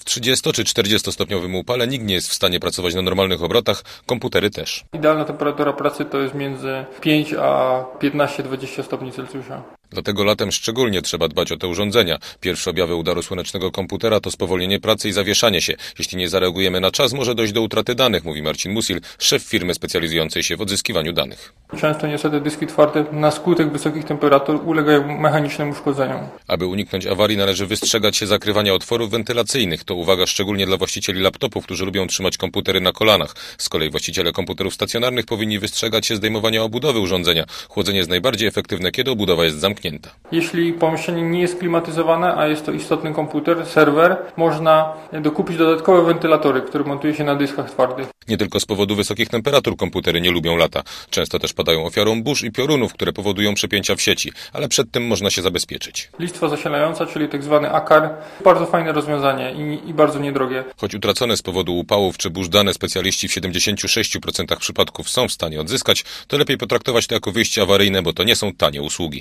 W 30 czy 40-stopniowym upale nikt nie jest w stanie pracować na normalnych obrotach, komputery też. Idealna temperatura pracy to jest między 5 a 15-20 stopni Celsjusza. Dlatego latem szczególnie trzeba dbać o te urządzenia. Pierwsze objawy udaru słonecznego komputera to spowolnienie pracy i zawieszanie się. Jeśli nie zareagujemy na czas, może dojść do utraty danych, mówi Marcin Musil, szef firmy specjalizującej się w odzyskiwaniu danych. Często niestety dyski twarde na skutek wysokich temperatur ulegają mechanicznemu uszkodzeniom. Aby uniknąć awarii, należy wystrzegać się zakrywania otworów wentylacyjnych. To uwaga szczególnie dla właścicieli laptopów, którzy lubią trzymać komputery na kolanach. Z kolei właściciele komputerów stacjonarnych powinni wystrzegać się zdejmowania obudowy urządzenia. Chłodzenie jest najbardziej efektywne, kiedy obudowa jest zamknięta. Jeśli pomieszczenie nie jest klimatyzowane, a jest to istotny komputer, serwer, można dokupić dodatkowe wentylatory, które montuje się na dyskach twardych. Nie tylko z powodu wysokich temperatur komputery nie lubią lata. Często też padają ofiarą burz i piorunów, które powodują przepięcia w sieci, ale przed tym można się zabezpieczyć. Listwa zasilająca, czyli tzw. AKAR, bardzo fajne rozwiązanie i bardzo niedrogie. Choć utracone z powodu upałów czy burz dane specjaliści w 76% przypadków są w stanie odzyskać, to lepiej potraktować to jako wyjście awaryjne, bo to nie są tanie usługi.